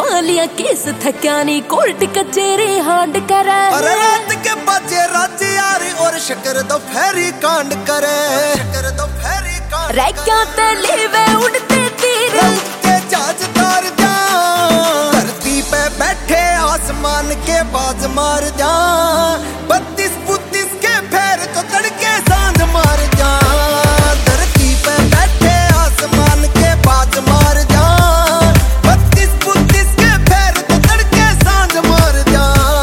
लिया case थक्यानी court कचेरी हांड करे। अरे रात के बजे राज्य यारी और शकर दो फेरी कांड करे। शकर दो फेरी कांड रैक्या ते लीवे उड़ते तीर उड़ते जहाज तार जा। धरती पे बैठे आसमान के बाज मार जा। 32-32 के फेर तो तड़के सांझ मार जा। धरती पे बैठे आसमान के बाज मार जा। 32-32 के फेर तो तड़के सांझ मार जा।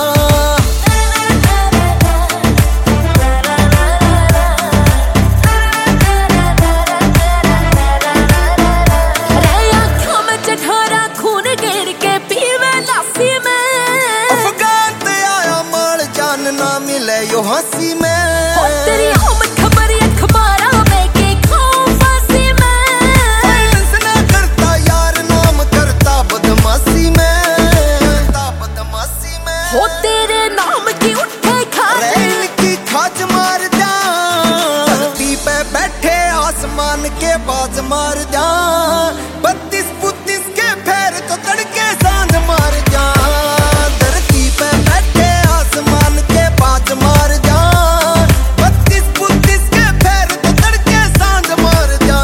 रे आँखों में चढ़ारा खून गिर के पीवे लासी में। अफगान ते आया माल जान ना मिले यो हंसी में। तेरी आमद खबर अखबारा में के खाओ फांसी में। फाइनेंस ना करता यार नाम करता बदमाशी में। करता बदमाशी में हो तेरे नाम की उठे खाज। रेल की खाज मार जा। धरती पे बैठे आसमान के बाज मार जा। 32-32 के फेर तो तड़के सांझ मार जा। धरती पे बैठे आसमान के बाज मार जा। 32-32 के फेर तो तड़के सांझ मार जा।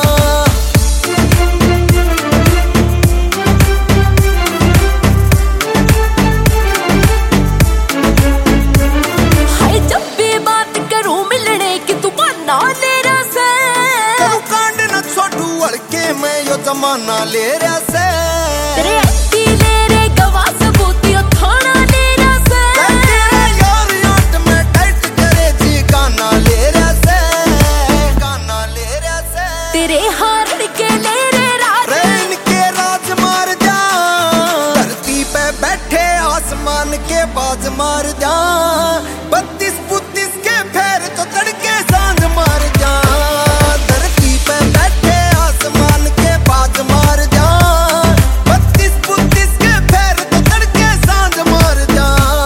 हाय जब भी बात करूं मिलने की तू बना तेरा से। करू कांड न छोड़ू अड़के मैं यो जमाना ले रहा से। तेरे एंटी ले रे गवाह सबूतियों थाना तेरा से। तेरा यार याद में टाइट करे जी गाना ले रहा से। गाना ले रहा से तेरे हारण के ले रे राज। रेन के राज मार जा। धरती पे बैठे आसमान के बाज मार जा। 32-32 के फेर तो तड़के सांझ मार जा। धरती पे बैठे आसमान के बाज मार जा। 32-32 के फेर तो तड़के सांझ मार जा।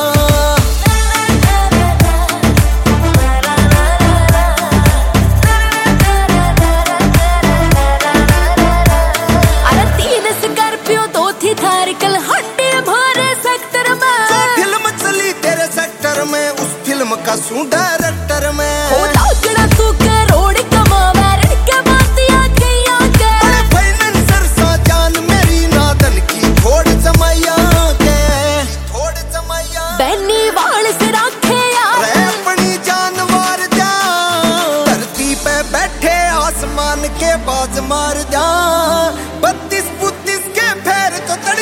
अरे 3 स्कॉर्पियो 2 थी थार कल हंडे भरे सेक्टर में। जो फिल्म चली तेरे सेक्टर में उस फिल्म का सू डायरेक्टर में। हो लाजड़ा तू करोड़ कमावे रड़के बातियां किया के। बड़े फाइनेंसर सा जान मेरी नादन की थोड़ जमाइया के। थोड़ जमाइया बैनी वाल से रखे यार। रे अपनी जान मार जा। धरती पे बैठे आसमान के बाज मार जा। 32-32 के फेर तो तड़